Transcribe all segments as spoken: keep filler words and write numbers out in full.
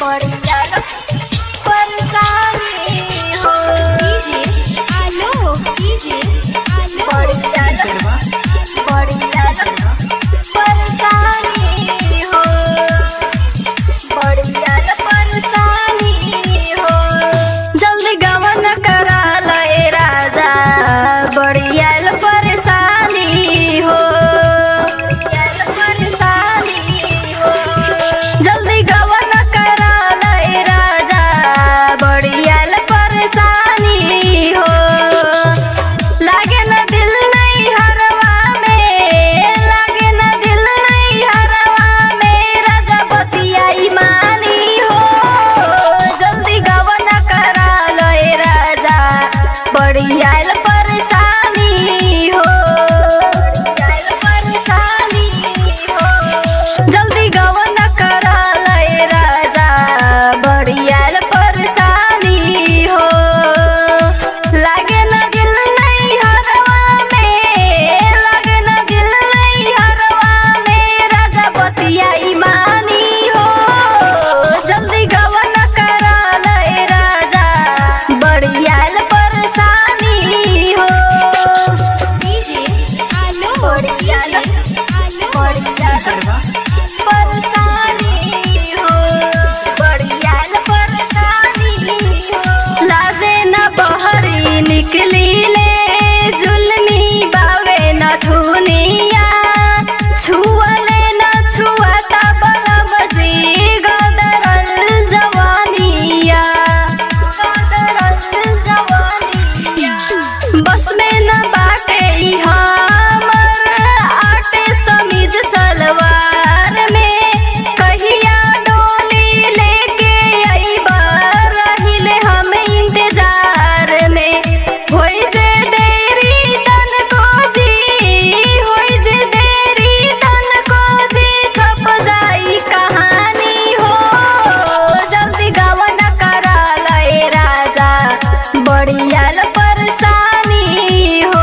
बड़ी ज्यादा परेशानी हो। डीजे आलो डीजे आलो बड़ी ज्यादा बड़ी ज्यादा परेशानी हो। बड़ी ज्यादा परेशानी हो। जल्दी गवन करा ले राजा, बड़ी ज्यादा परेशानी हो। परेशानी हो। जल्दी गवन करा ले राजा, बड़ी ज्यादा परेशानी हो। लागे न दिल नहीं हरवा में, लागे न दिल नहीं हरवा में, राजा बतिया ईमानी हो। जल्दी गवन करा ले राजा, बड़ी आयल परेशानी हो। परेशानी हो। जल्दी गवन करा ले राजा, बड़ी आयल परेशानी हो। लागे न दिल नहीं हरवा में, लागे न दिल नहीं हरवा में, राजा बतिया ईमानी हो। जल्दी गवन करा ले राजा, बड़ी आयल परेशानी हो। डीजे आलो बड़ी ज्यादा बड़ी ज्यादा परेशानी हो। बड़ी ज्यादा परेशानी हो। लाजे न बहरी निकली ले, जुल्मी बावे न धुनिया, छुअले न छुअता बलम जी, गदरल जवानिया, गदरल जवानिया। बस में न बाटे ई हमर, आटे समीज सलवार में, कहिया डोली लेके अइबा, रहिले हम इंतजार में। होई जे देरी तन को जी, होई जे देरी तन को जी, छप जाई कहानी हो। जल्दी गवन करा ले राजा, बड़ी आयल परेशानी हो।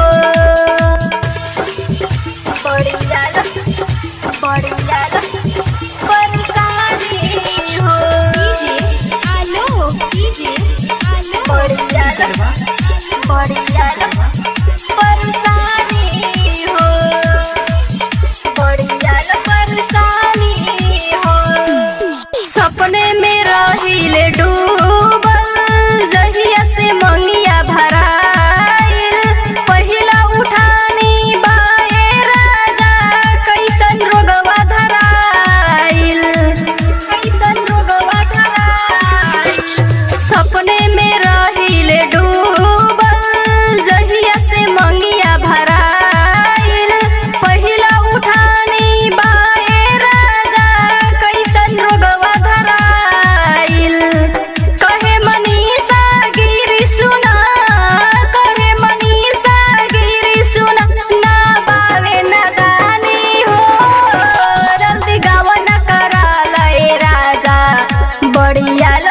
बड़ी ज्यादा बड़ी ज्यादा परेशानी हो। डीजे आलो डीजे आलो बड़ी ज्यादा बड़ी ज्यादा परेशानी हो। बड़ी ज्यादा परेशानी हो। सपने में रहिले डूबल, जहिया से मंगिया भराइल, पहिला उठानी बाए राजा, कैसन रोगवा धराइल, कैसन रोगवा धराइल। सपने में रहिले डूबल, जहिया से मंगिया भराइल, पहिला उठानी बाए राजा, कैसन रोगवा धराइल। कहे मनीषा गिरी सुना, कहे मनीषा गिरी सुना, ना बावे नादानी हो। जल्दी गवन करा ले राजा, बड़ी आयल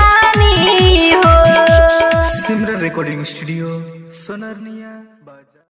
परेशानी हो। सिमरन रिकॉर्डिंग स्टूडियो सोनारनिया बाजा।